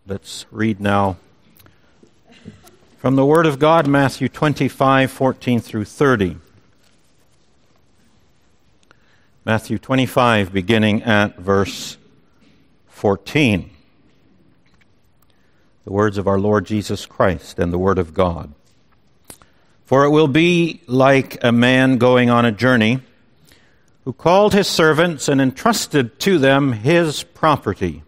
Let's read now from the Word of God, Matthew 25:14 through 30. Matthew 25, beginning at verse 14. The words of our Lord Jesus Christ and the Word of God. For it will be like a man going on a journey, who called his servants and entrusted to them his property.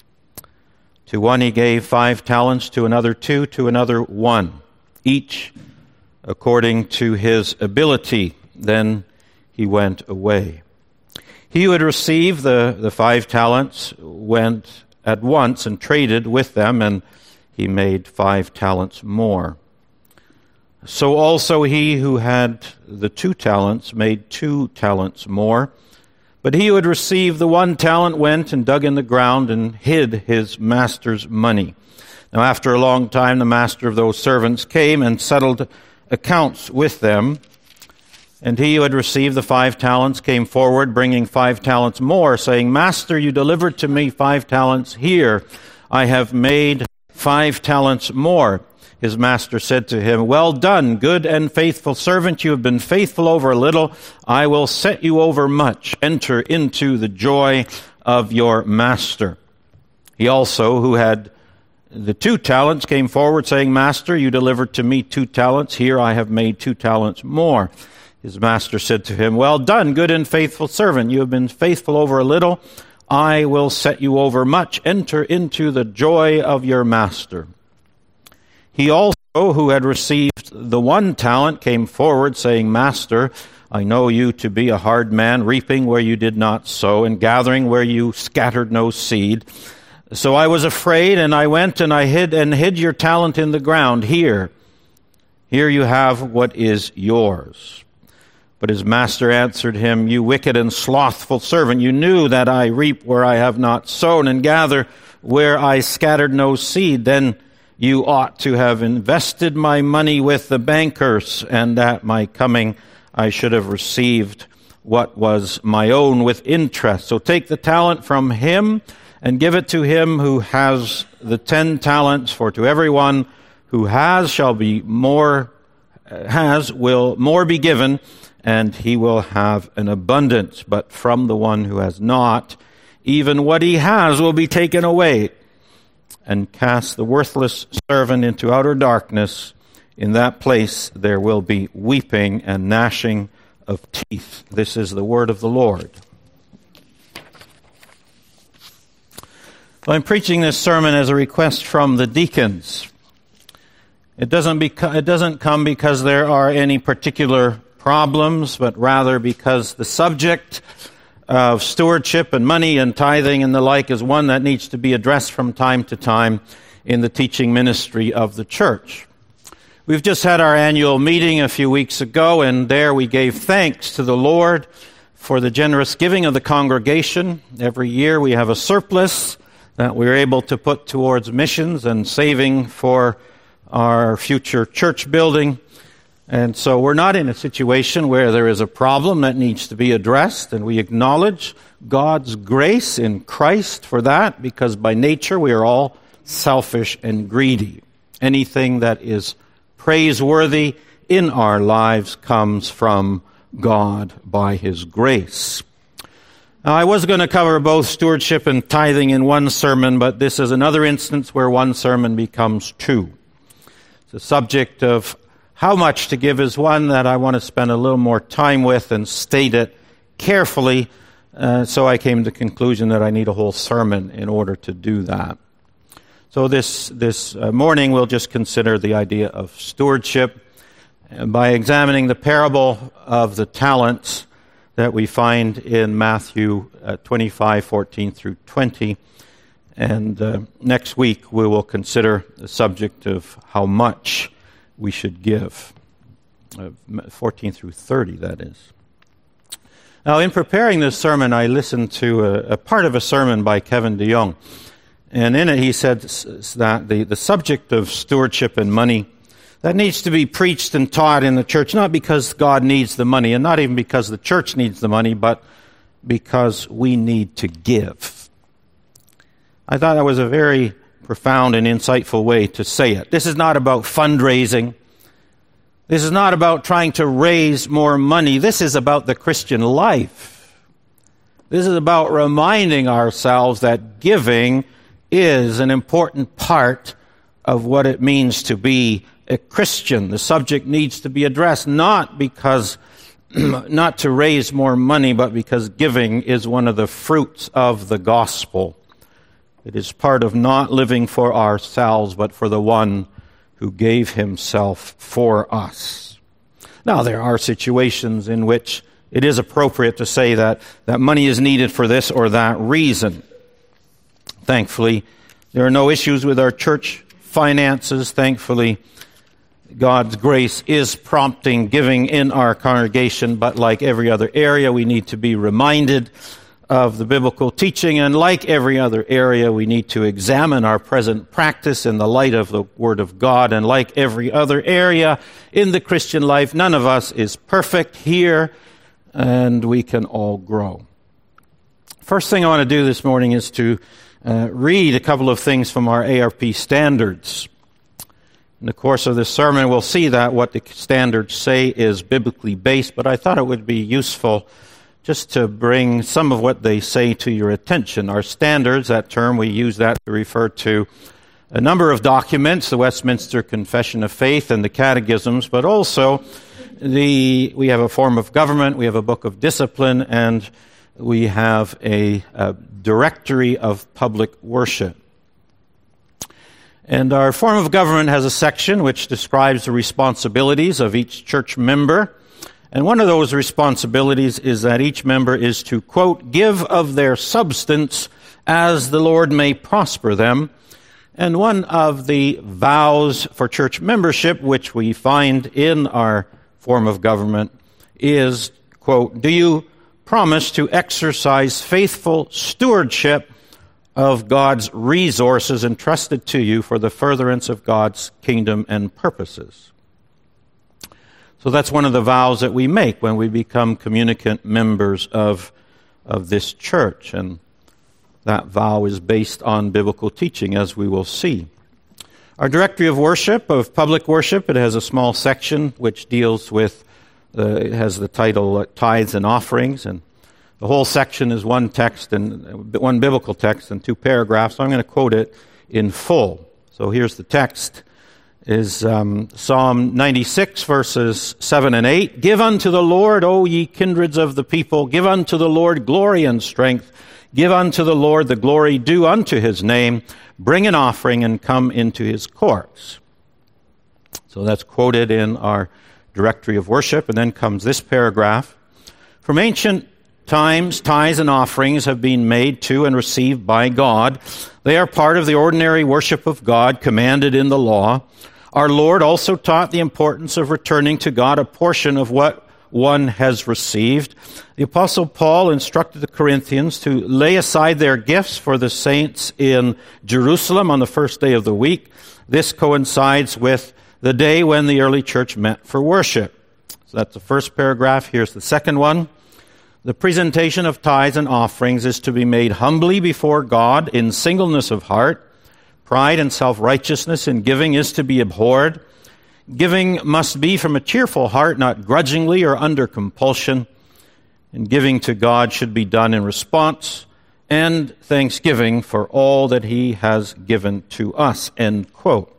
To one he gave 5 talents, to another 2, to another 1, each according to his ability. Then he went away. He who had received the 5 talents went at once and traded with them, and he made 5 talents more. So also he who had the 2 talents made 2 talents more. But he who had received the 1 talent went and dug in the ground and hid his master's money. Now after a long time the master of those servants came and settled accounts with them. And he who had received the 5 talents came forward, bringing 5 talents more, saying, Master, you delivered to me 5 talents. Here I have made 5 talents more. His master said to him, Well done, good and faithful servant. You have been faithful over a little. I will set you over much. Enter into the joy of your master. He also, who had the 2 talents, came forward, saying, Master, you delivered to me 2 talents. Here I have made 2 talents more. His master said to him, Well done, good and faithful servant. You have been faithful over a little. I will set you over much. Enter into the joy of your master. He also, who had received the 1 talent, came forward, saying, Master, I know you to be a hard man, reaping where you did not sow, and gathering where you scattered no seed. So I was afraid, and I went and I hid your talent in the ground. Here you have what is yours. But his master answered him, You wicked and slothful servant, you knew that I reap where I have not sown, and gather where I scattered no seed. Then you ought to have invested my money with the bankers, and at my coming I should have received what was my own with interest. So take the talent from him and give it to him who has the 10 talents. For to everyone who has will more be given, and he will have an abundance. But from the one who has not, even what he has will be taken away. And cast the worthless servant into outer darkness. In that place there will be weeping and gnashing of teeth. This is the word of the Lord. Well, I'm preaching this sermon as a request from the deacons. It doesn't come because there are any particular problems, but rather because the subject of stewardship and money and tithing and the like is one that needs to be addressed from time to time in the teaching ministry of the church. We've just had our annual meeting a few weeks ago, and there we gave thanks to the Lord for the generous giving of the congregation. Every year we have a surplus that we're able to put towards missions and saving for our future church building. And so we're not in a situation where there is a problem that needs to be addressed, and we acknowledge God's grace in Christ for that, because by nature we are all selfish and greedy. Anything that is praiseworthy in our lives comes from God by His grace. Now, I was going to cover both stewardship and tithing in one sermon, but this is another instance where one sermon becomes 2. The subject of how much to give is one that I want to spend a little more time with and state it carefully. So I came to the conclusion that I need a whole sermon in order to do that. So this morning we'll just consider the idea of stewardship by examining the parable of the talents that we find in Matthew 25:14 through 20. And next week we will consider the subject of how much we should give. 14 through 30, that is. Now, in preparing this sermon, I listened to a part of a sermon by Kevin DeYoung. And in it he said that the subject of stewardship and money, that needs to be preached and taught in the church, not because God needs the money, and not even because the church needs the money, but because we need to give. I thought that was a very profound and insightful way to say it. This is not about fundraising. This is not about trying to raise more money. This is about the Christian life. This is about reminding ourselves that giving is an important part of what it means to be a Christian. The subject needs to be addressed not to raise more money, but because giving is one of the fruits of the gospel. It is part of not living for ourselves, but for the one who gave himself for us. Now, there are situations in which it is appropriate to say that money is needed for this or that reason. Thankfully, there are no issues with our church finances. Thankfully, God's grace is prompting giving in our congregation, but like every other area, we need to be reminded of the biblical teaching, and like every other area, we need to examine our present practice in the light of the Word of God, and like every other area in the Christian life, none of us is perfect here, and we can all grow. First thing I want to do this morning is to read a couple of things from our ARP standards. In the course of this sermon, we'll see that what the standards say is biblically based, but I thought it would be useful just to bring some of what they say to your attention. Our standards, that term, we use that to refer to a number of documents, the Westminster Confession of Faith and the catechisms, but also we have a form of government, we have a book of discipline, and we have a directory of public worship. And our form of government has a section which describes the responsibilities of each church member. And one of those responsibilities is that each member is to, quote, give of their substance as the Lord may prosper them. And one of the vows for church membership, which we find in our form of government, is, quote, do you promise to exercise faithful stewardship of God's resources entrusted to you for the furtherance of God's kingdom and purposes? So that's one of the vows that we make when we become communicant members of this church. And that vow is based on biblical teaching, as we will see. Our directory of worship, of public worship, it has a small section which deals with, it has the title Tithes and Offerings, and the whole section is one text and one biblical text and two paragraphs. So I'm going to quote it in full. So here's the text. Is Psalm 96, verses 7 and 8. Give unto the Lord, O ye kindreds of the people, give unto the Lord glory and strength. Give unto the Lord the glory due unto his name. Bring an offering and come into his courts. So that's quoted in our directory of worship. And then comes this paragraph. From ancient times, tithes and offerings have been made to and received by God. They are part of the ordinary worship of God commanded in the law. Our Lord also taught the importance of returning to God a portion of what one has received. The Apostle Paul instructed the Corinthians to lay aside their gifts for the saints in Jerusalem on the first day of the week. This coincides with the day when the early church met for worship. So that's the first paragraph. Here's the second one. The presentation of tithes and offerings is to be made humbly before God in singleness of heart. Pride and self-righteousness in giving is to be abhorred. Giving must be from a cheerful heart, not grudgingly or under compulsion. And giving to God should be done in response and thanksgiving for all that he has given to us. End quote.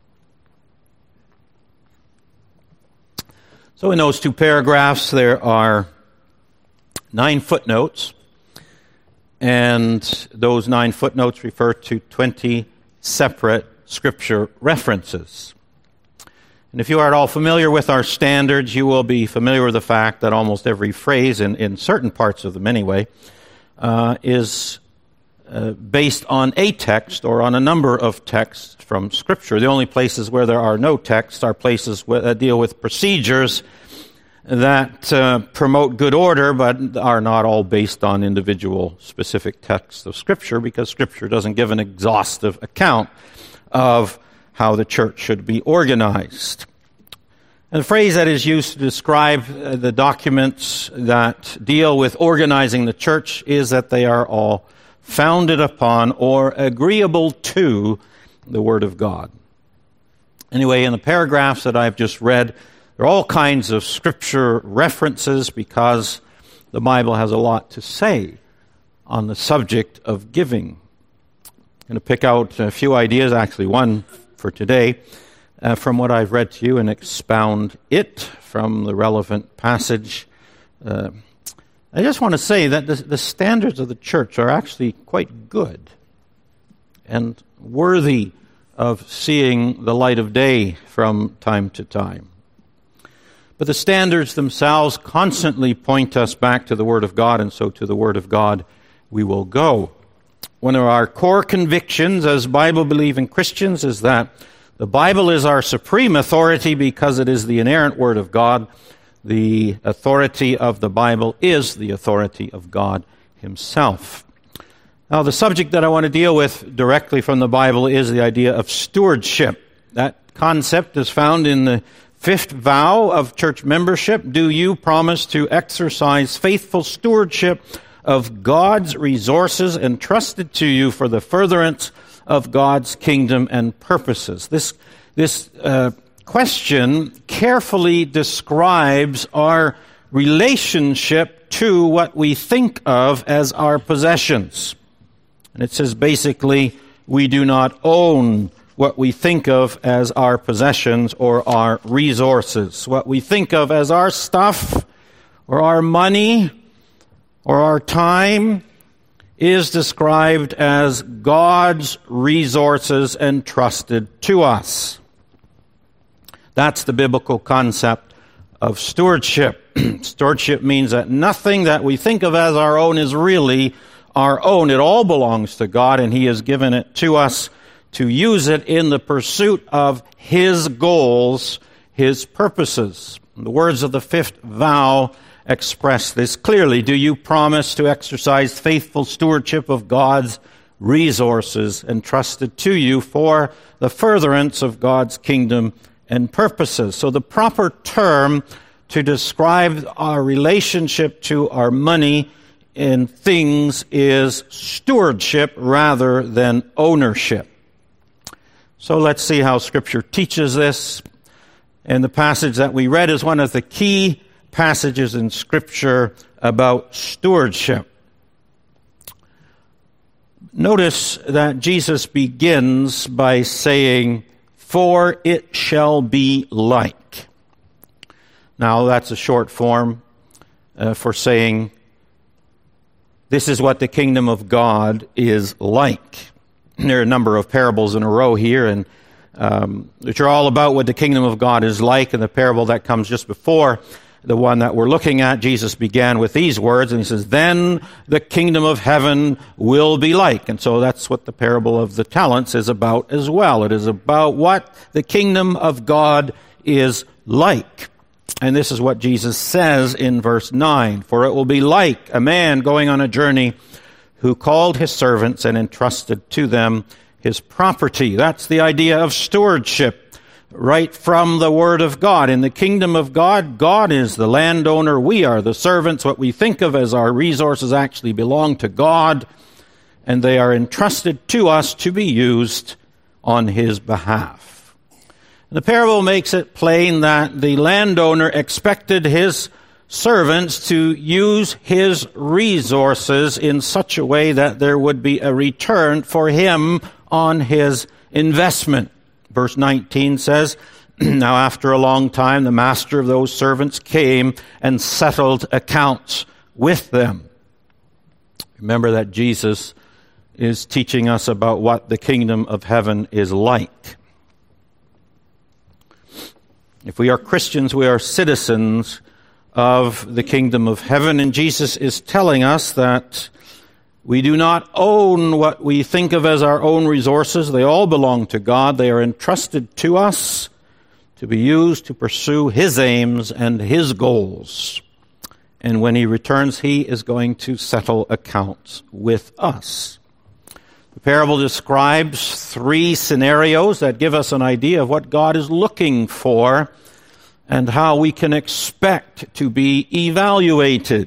So in those two paragraphs, there are 9 footnotes, and those 9 footnotes refer to 20 separate scripture references. And if you are at all familiar with our standards, you will be familiar with the fact that almost every phrase, in certain parts of them anyway, is based on a text or on a number of texts from Scripture. The only places where there are no texts are places that deal with procedures that promote good order, but are not all based on individual specific texts of Scripture, because Scripture doesn't give an exhaustive account of how the church should be organized. And the phrase that is used to describe the documents that deal with organizing the church is that they are all founded upon or agreeable to the Word of God. Anyway, in the paragraphs that I've just read, there are all kinds of Scripture references because the Bible has a lot to say on the subject of giving. I'm going to pick out a few ideas, actually one for today, from what I've read to you and expound it from the relevant passage. I just want to say that the standards of the church are actually quite good and worthy of seeing the light of day from time to time. But the standards themselves constantly point us back to the Word of God, and so to the Word of God we will go. One of our core convictions as Bible-believing Christians is that the Bible is our supreme authority because it is the inerrant Word of God. The authority of the Bible is the authority of God Himself. Now, the subject that I want to deal with directly from the Bible is the idea of stewardship. That concept is found in the fifth vow of church membership. Do you promise to exercise faithful stewardship of God's resources entrusted to you for the furtherance of God's kingdom and purposes? This question carefully describes our relationship to what we think of as our possessions. And it says basically, we do not own what we think of as our possessions or our resources. What we think of as our stuff or our money or our time is described as God's resources entrusted to us. That's the biblical concept of stewardship. Stewardship means that nothing that we think of as our own is really our own. It all belongs to God, and He has given it to us to use it in the pursuit of His goals, His purposes. The words of the fifth vow express this clearly. Do you promise to exercise faithful stewardship of God's resources entrusted to you for the furtherance of God's kingdom and purposes? So the proper term to describe our relationship to our money in things is stewardship rather than ownership. So let's see how Scripture teaches this. And the passage that we read is one of the key passages in Scripture about stewardship. Notice that Jesus begins by saying, "For it shall be like." Now, that's a short form for saying, this is what the kingdom of God is like. There are a number of parables in a row here, and which are all about what the kingdom of God is like. And the parable that comes just before the one that we're looking at, Jesus began with these words, and He says, "Then the kingdom of heaven will be like." And so that's what the parable of the talents is about as well. It is about what the kingdom of God is like. And this is what Jesus says in verse 9. "For it will be like a man going on a journey who called his servants and entrusted to them his property." That's the idea of stewardship, right from the Word of God. In the kingdom of God, God is the landowner. We are the servants. What we think of as our resources actually belong to God, and they are entrusted to us to be used on His behalf. The parable makes it plain that the landowner expected his servants to use his resources in such a way that there would be a return for him on his investment. Verse 19 says, "Now after a long time, the master of those servants came and settled accounts with them." Remember that Jesus is teaching us about what the kingdom of heaven is like. If we are Christians, we are citizens of the kingdom of heaven, and Jesus is telling us that we do not own what we think of as our own resources. They all belong to God. They are entrusted to us to be used to pursue His aims and His goals. And when He returns, He is going to settle accounts with us. The parable describes three scenarios that give us an idea of what God is looking for and how we can expect to be evaluated.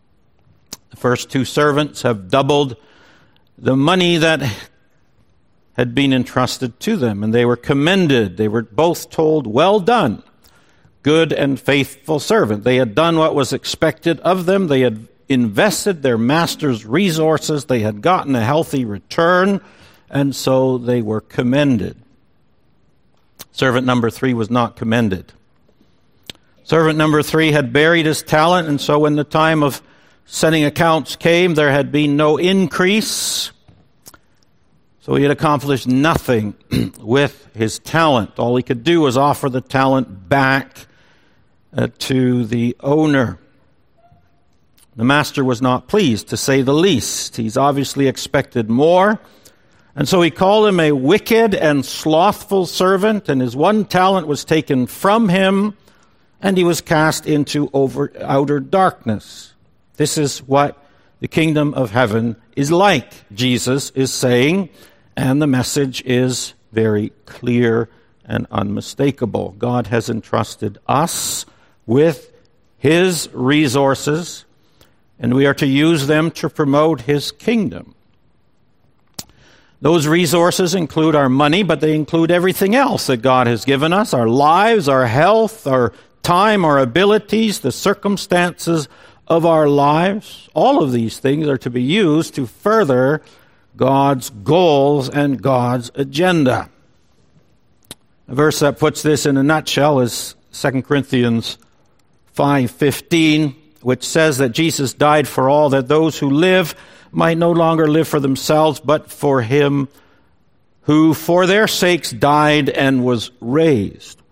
The first two servants have doubled the money that had been entrusted to them, and they were commended. They were both told, "Well done, good and faithful servant." They had done what was expected of them. They had invested their master's resources. They had gotten a healthy return, and so they were commended. Servant number 3 was not commended. Servant number 3 had buried his talent, and so when the time of setting accounts came, there had been no increase. So he had accomplished nothing with his talent. All he could do was offer the talent back to the owner. The master was not pleased, to say the least. He's obviously expected more. And so he called him a wicked and slothful servant, and his one talent was taken from him, and he was cast into outer darkness. This is what the kingdom of heaven is like, Jesus is saying, and the message is very clear and unmistakable. God has entrusted us with His resources, and we are to use them to promote His kingdom. Those resources include our money, but they include everything else that God has given us, our lives, our health, our time, our abilities, the circumstances of our lives. All of these things are to be used to further God's goals and God's agenda. A verse that puts this in a nutshell is 2 Corinthians 5:15, which says that Jesus died for all, that those who live might no longer live for themselves, but for Him who for their sakes died and was raised.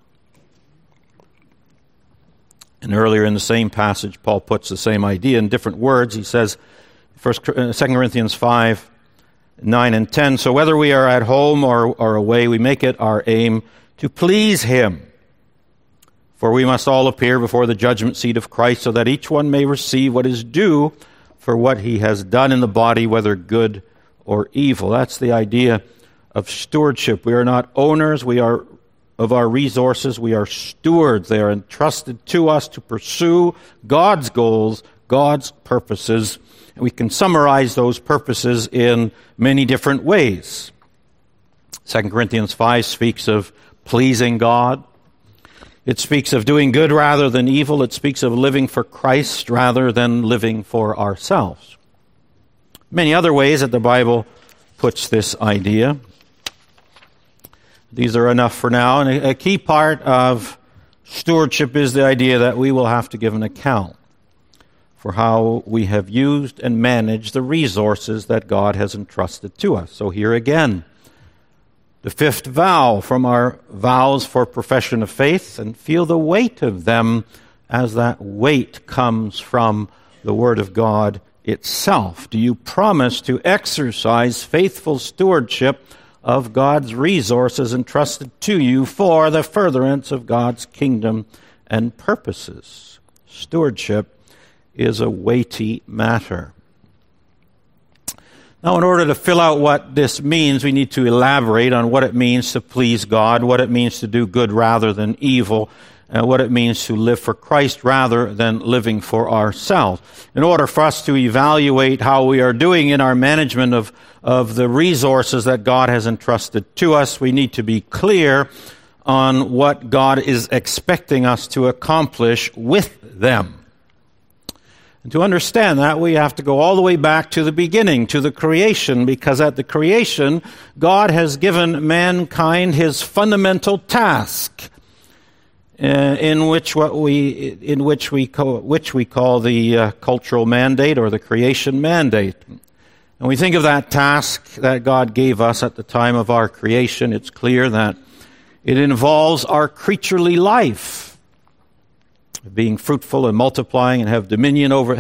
And earlier in the same passage, Paul puts the same idea in different words. He says, 2 Corinthians 5, 9 and 10, "So whether we are at home or away, we make it our aim to please Him. For we must all appear before the judgment seat of Christ, so that each one may receive what is due for what he has done in the body, whether good or evil." That's the idea of stewardship. We are not owners, we are of our resources, we are stewards. They are entrusted to us to pursue God's goals, God's purposes. And we can summarize those purposes in many different ways. 2 Corinthians 5 speaks of pleasing God. It speaks of doing good rather than evil. It speaks of living for Christ rather than living for ourselves. Many other ways that the Bible puts this idea. These are enough for now. And a key part of stewardship is the idea that we will have to give an account for how we have used and managed the resources that God has entrusted to us. So here again, the fifth vow from our vows for profession of faith, and feel the weight of them as that weight comes from the Word of God itself. Do you promise to exercise faithful stewardship of God's resources entrusted to you for the furtherance of God's kingdom and purposes? Stewardship is a weighty matter. Now, in order to fill out what this means, we need to elaborate on what it means to please God, what it means to do good rather than evil, and what it means to live for Christ rather than living for ourselves. In order for us to evaluate how we are doing in our management of the resources that God has entrusted to us, we need to be clear on what God is expecting us to accomplish with them. And to understand that, we have to go all the way back to the beginning, to the creation, because at the creation, God has given mankind His fundamental task, which we call the cultural mandate or the creation mandate. And we think of that task that God gave us at the time of our creation. It's clear that it involves our creaturely life, being fruitful and multiplying and having dominion over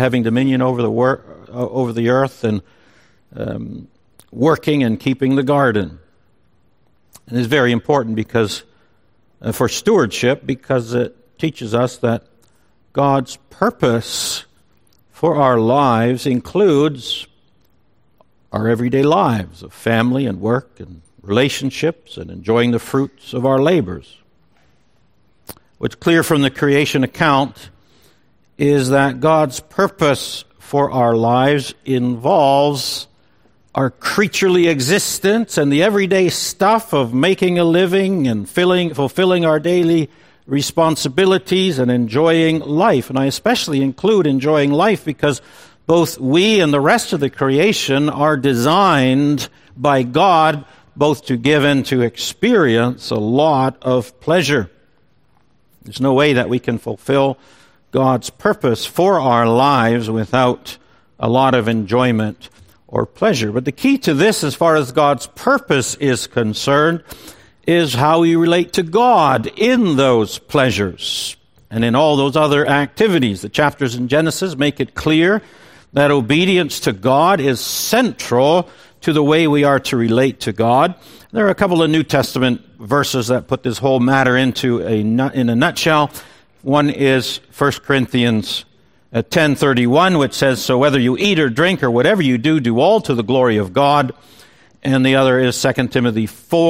the earth, and working and keeping the garden. And it's very important because for stewardship, because it teaches us that God's purpose for our lives includes our everyday lives of family and work and relationships and enjoying the fruits of our labors. What's clear from the creation account is that God's purpose for our lives involves our creaturely existence and the everyday stuff of making a living and fulfilling our daily responsibilities and enjoying life. And I especially include enjoying life because both we and the rest of the creation are designed by God both to give and to experience a lot of pleasure. There's no way that we can fulfill God's purpose for our lives without a lot of enjoyment or pleasure. But the key to this, as far as God's purpose is concerned, is how we relate to God in those pleasures and in all those other activities. The chapters in Genesis make it clear that obedience to God is central to the way we are to relate to God. There are a couple of New Testament verses that put this whole matter in a nutshell. One is 1 Corinthians 10:31, which says, "So whether you eat or drink or whatever you do, do all to the glory of God." And the other is 2 Timothy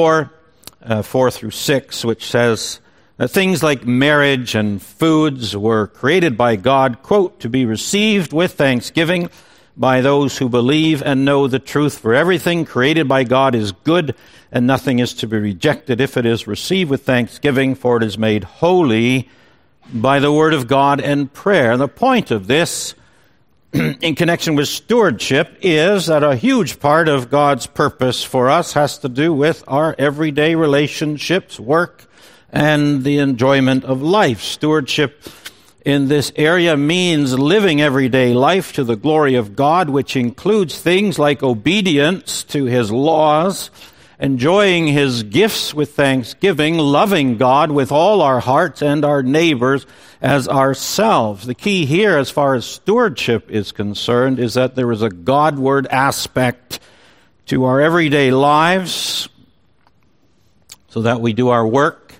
4:4-6, which says that things like marriage and foods were created by God, quote, "to be received with thanksgiving by those who believe and know the truth. For everything created by God is good, and nothing is to be rejected if it is received with thanksgiving, for it is made holy by the word of God and prayer." And the point of this, in connection with stewardship, is that a huge part of God's purpose for us has to do with our everyday relationships, work, and the enjoyment of life. Stewardship in this area means living everyday life to the glory of God, which includes things like obedience to His laws, enjoying His gifts with thanksgiving, loving God with all our hearts and our neighbors as ourselves. The key here, as far as stewardship is concerned, is that there is a Godward aspect to our everyday lives so that we do our work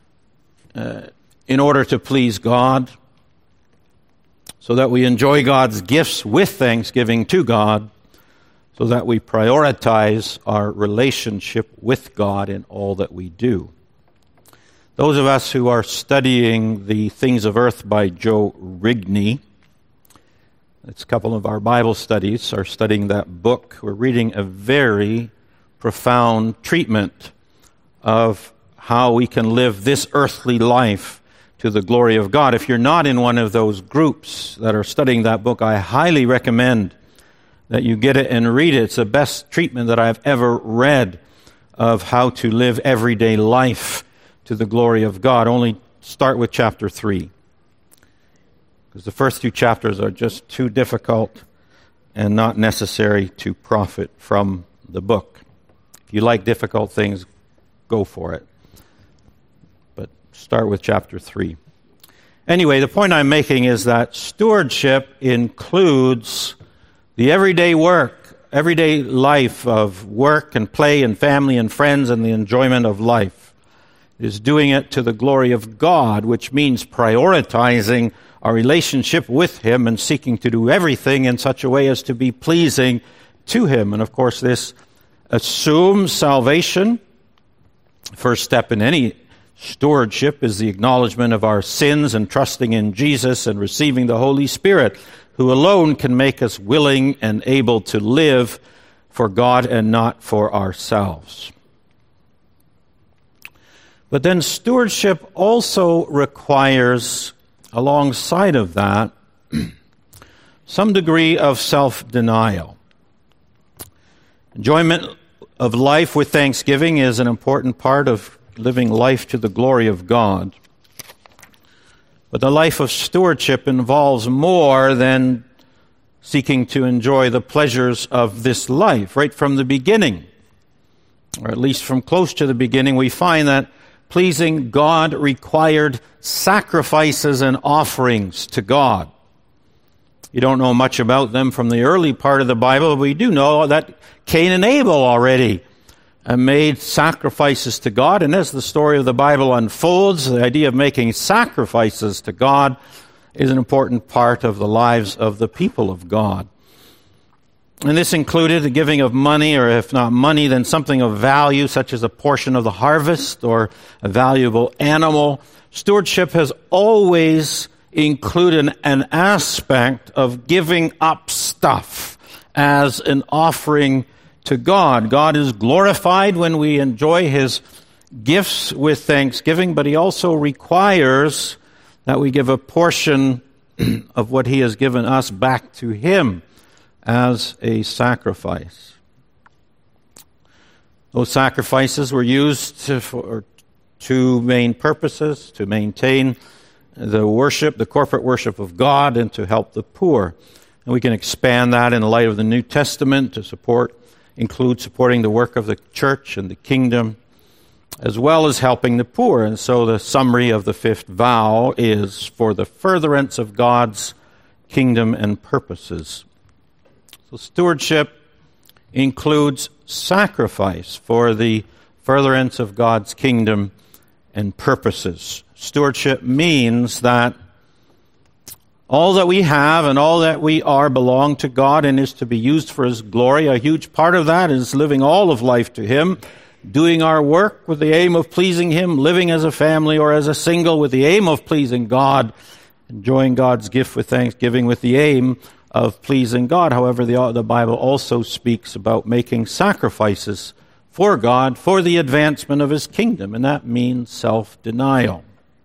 in order to please God, so that we enjoy God's gifts with thanksgiving to God, so that we prioritize our relationship with God in all that we do. Those of us who are studying The Things of Earth by Joe Rigney, it's a couple of our Bible studies, are studying that book. We're reading a very profound treatment of how we can live this earthly life to the glory of God. If you're not in one of those groups that are studying that book, I highly recommend that you get it and read it. It's the best treatment that I've ever read of how to live everyday life to the glory of God. Only start with chapter 3, because the first 2 chapters are just too difficult and not necessary to profit from the book. If you like difficult things, go for it. But start with chapter 3. Anyway, the point I'm making is that stewardship includes the everyday work, everyday life of work and play and family and friends and the enjoyment of life. It is doing it to the glory of God, which means prioritizing our relationship with Him and seeking to do everything in such a way as to be pleasing to Him. And of course, this assumes salvation. First step in any stewardship is the acknowledgement of our sins and trusting in Jesus and receiving the Holy Spirit, who alone can make us willing and able to live for God and not for ourselves. But then stewardship also requires, alongside of that, some degree of self-denial. Enjoyment of life with thanksgiving is an important part of living life to the glory of God. But the life of stewardship involves more than seeking to enjoy the pleasures of this life. Right from the beginning, or at least from close to the beginning, we find that pleasing God required sacrifices and offerings to God. You don't know much about them from the early part of the Bible, but we do know that Cain and Abel already made sacrifices to God. And as the story of the Bible unfolds, the idea of making sacrifices to God is an important part of the lives of the people of God. And this included the giving of money, or if not money, then something of value, such as a portion of the harvest or a valuable animal. Stewardship has always included an aspect of giving up stuff as an offering to God. God is glorified when we enjoy His gifts with thanksgiving, but He also requires that we give a portion of what He has given us back to Him as a sacrifice. Those sacrifices were used for two main purposes: to maintain the worship, the corporate worship of God, and to help the poor. And we can expand that in the light of the New Testament to include supporting the work of the church and the kingdom, as well as helping the poor. And so the summary of the fifth vow is for the furtherance of God's kingdom and purposes. So stewardship includes sacrifice for the furtherance of God's kingdom and purposes. Stewardship means that all that we have and all that we are belong to God and is to be used for His glory. A huge part of that is living all of life to Him, doing our work with the aim of pleasing Him, living as a family or as a single with the aim of pleasing God, enjoying God's gift with thanksgiving with the aim of pleasing God. However, the Bible also speaks about making sacrifices for God for the advancement of His kingdom, and that means self-denial.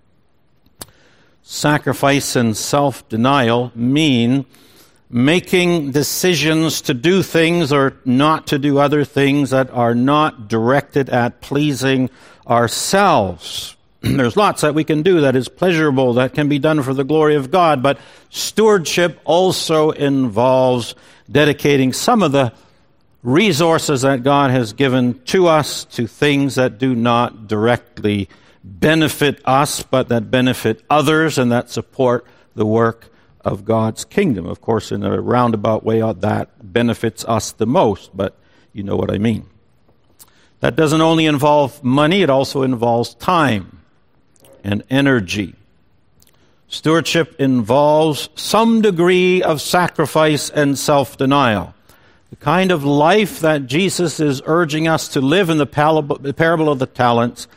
Sacrifice and self-denial mean making decisions to do things or not to do other things that are not directed at pleasing ourselves. There's lots that we can do that is pleasurable, that can be done for the glory of God, but stewardship also involves dedicating some of the resources that God has given to us to things that do not directly benefit us, but that benefit others and that support the work of God's kingdom. Of course, in a roundabout way, that benefits us the most, but you know what I mean. That doesn't only involve money, it also involves time and energy. Stewardship involves some degree of sacrifice and self-denial. The kind of life that Jesus is urging us to live in the parable of the talents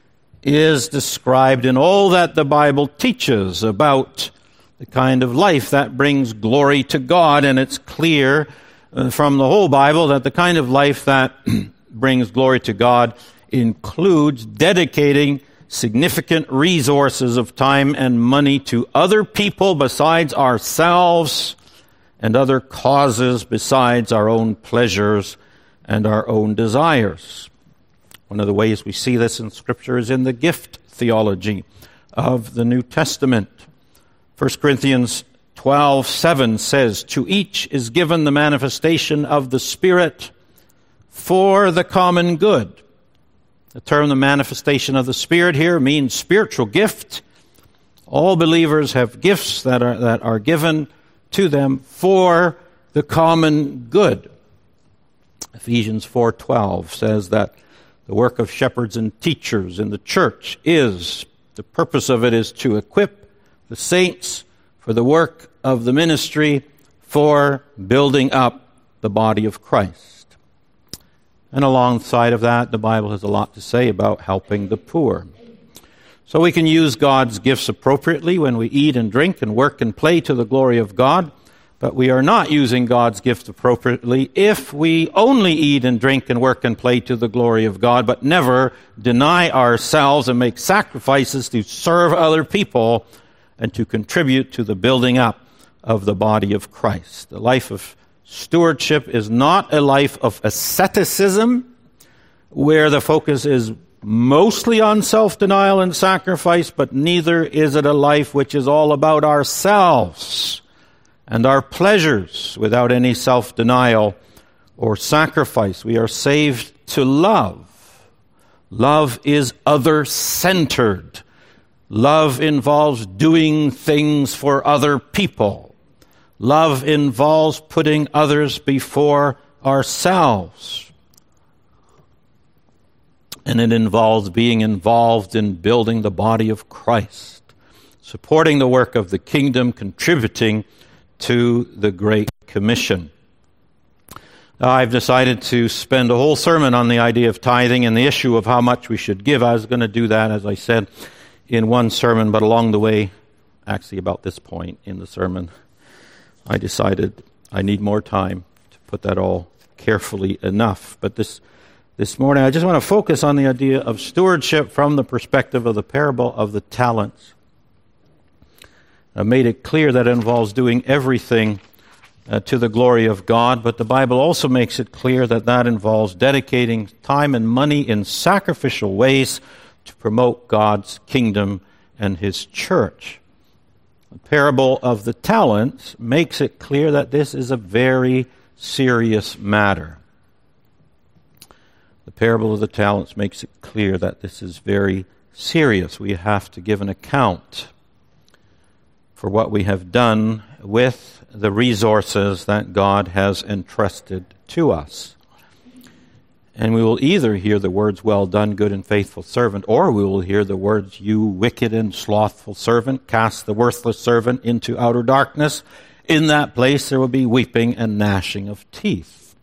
is described in all that the Bible teaches about the kind of life that brings glory to God, and it's clear from the whole Bible that the kind of life that brings glory to God includes dedicating significant resources of time and money to other people besides ourselves and other causes besides our own pleasures and our own desires. One of the ways we see this in Scripture is in the gift theology of the New Testament. 1 Corinthians 12:7 says, "To each is given the manifestation of the Spirit for the common good." The term "the manifestation of the Spirit" here means spiritual gift. All believers have gifts that are given to them for the common good. Ephesians 4:12 says that the work of shepherds and teachers in the church the purpose of it is to equip the saints for the work of the ministry for building up the body of Christ. And alongside of that, the Bible has a lot to say about helping the poor. So we can use God's gifts appropriately when we eat and drink and work and play to the glory of God, but we are not using God's gift appropriately if we only eat and drink and work and play to the glory of God, but never deny ourselves and make sacrifices to serve other people and to contribute to the building up of the body of Christ. The life of stewardship is not a life of asceticism, where the focus is mostly on self-denial and sacrifice, but neither is it a life which is all about ourselves and our pleasures without any self-denial or sacrifice. We are saved to love. Love is other-centered. Love involves doing things for other people. Love involves putting others before ourselves. And it involves being involved in building the body of Christ, supporting the work of the kingdom, contributing to the Great Commission. Now, I've decided to spend a whole sermon on the idea of tithing and the issue of how much we should give. I was going to do that, as I said, in one sermon, but along the way, actually about this point in the sermon, I decided I need more time to put that all carefully enough. But this morning I just want to focus on the idea of stewardship from the perspective of the parable of the talents. I made it clear that it involves doing everything to the glory of God, but the Bible also makes it clear that that involves dedicating time and money in sacrificial ways to promote God's kingdom and His church. The parable of the talents makes it clear that this is a very serious matter. The parable of the talents makes it clear that this is very serious. We have to give an account for what we have done with the resources that God has entrusted to us. And we will either hear the words, "Well done, good and faithful servant," or we will hear the words, "You wicked and slothful servant, cast the worthless servant into outer darkness. In that place there will be weeping and gnashing of teeth."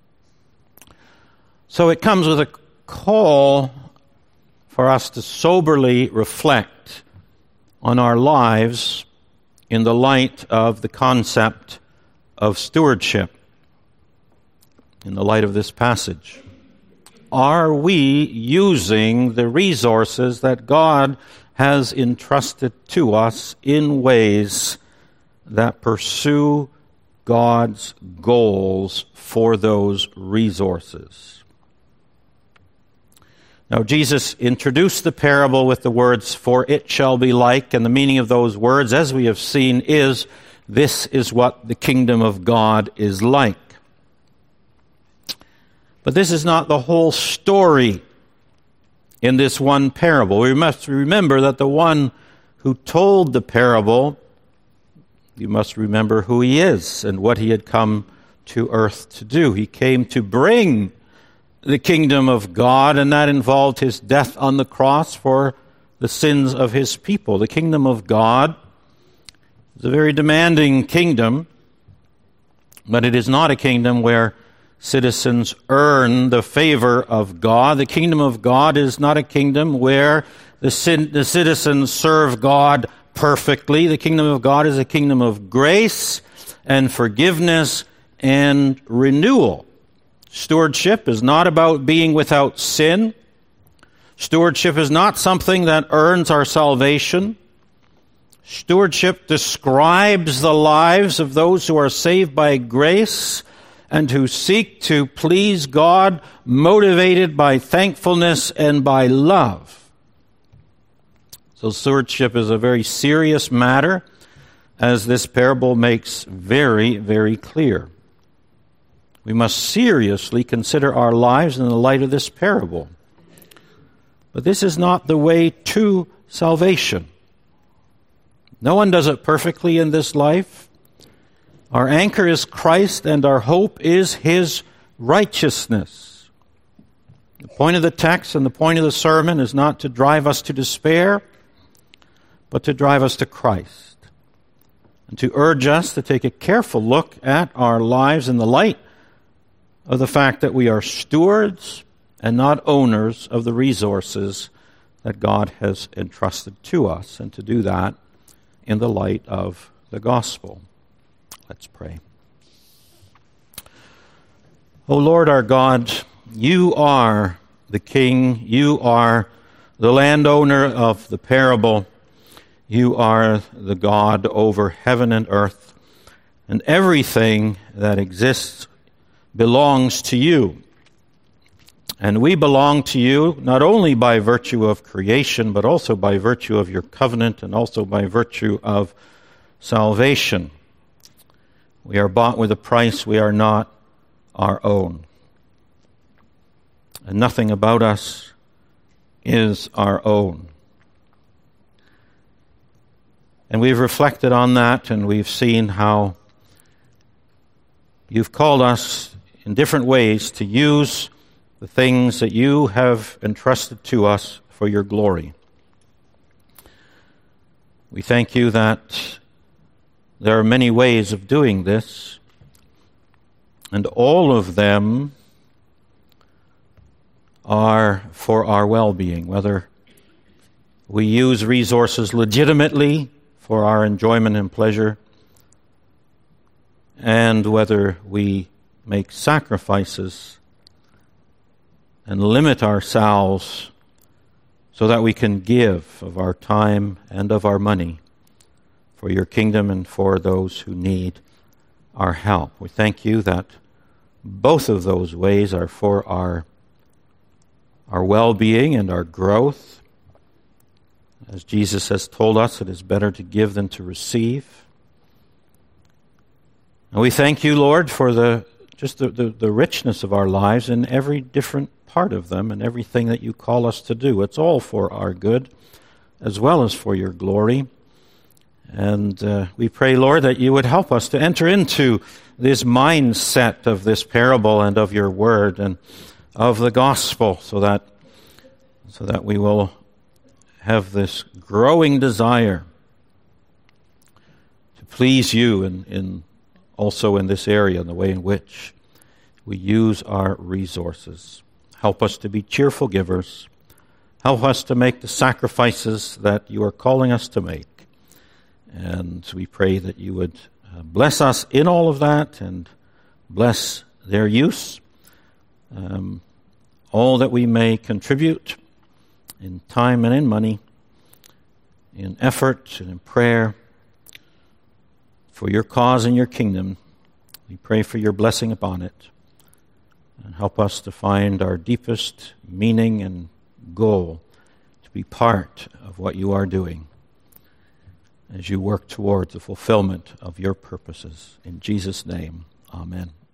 So it comes with a call for us to soberly reflect on our lives in the light of the concept of stewardship, in the light of this passage. Are we using the resources that God has entrusted to us in ways that pursue God's goals for those resources? Now, Jesus introduced the parable with the words, "For it shall be like," and the meaning of those words, as we have seen, is, this is what the kingdom of God is like. But this is not the whole story in this one parable. We must remember that the one who told the parable, you must remember who he is and what he had come to earth to do. He came to bring the kingdom of God, and that involved his death on the cross for the sins of his people. The kingdom of God is a very demanding kingdom, but it is not a kingdom where citizens earn the favor of God. The kingdom of God is not a kingdom where the citizens serve God perfectly. The kingdom of God is a kingdom of grace and forgiveness and renewal. Stewardship is not about being without sin. Stewardship is not something that earns our salvation. Stewardship describes the lives of those who are saved by grace and who seek to please God, motivated by thankfulness and by love. So stewardship is a very serious matter, as this parable makes very, very clear. We must seriously consider our lives in the light of this parable. But this is not the way to salvation. No one does it perfectly in this life. Our anchor is Christ, and our hope is His righteousness. The point of the text and the point of the sermon is not to drive us to despair, but to drive us to Christ, and to urge us to take a careful look at our lives in the light of the fact that we are stewards and not owners of the resources that God has entrusted to us, and to do that in the light of the gospel. Let's pray. O Lord our God, you are the King, you are the landowner of the parable, you are the God over heaven and earth, and everything that exists belongs to you. And we belong to you not only by virtue of creation, but also by virtue of your covenant, and also by virtue of salvation. We are bought with a price. We are not our own. And nothing about us is our own. And we've reflected on that, and we've seen how you've called us in different ways to use the things that you have entrusted to us for your glory. We thank you that there are many ways of doing this, and all of them are for our well-being, whether we use resources legitimately for our enjoyment and pleasure, and whether we make sacrifices and limit ourselves so that we can give of our time and of our money for your kingdom and for those who need our help. We thank you that both of those ways are for our well-being and our growth. As Jesus has told us, it is better to give than to receive. And we thank you, Lord, for the richness of our lives in every different part of them and everything that you call us to do. It's all for our good as well as for your glory. And we pray, Lord, that you would help us to enter into this mindset of this parable and of your word and of the gospel so that we will have this growing desire to please you in also in this area, in the way in which we use our resources. Help us to be cheerful givers. Help us to make the sacrifices that you are calling us to make. And we pray that you would bless us in all of that and bless their use. All that we may contribute in time and in money, in effort and in prayer, for your cause and your kingdom. We pray for your blessing upon it. And help us to find our deepest meaning and goal to be part of what you are doing as you work towards the fulfillment of your purposes. In Jesus' name, amen.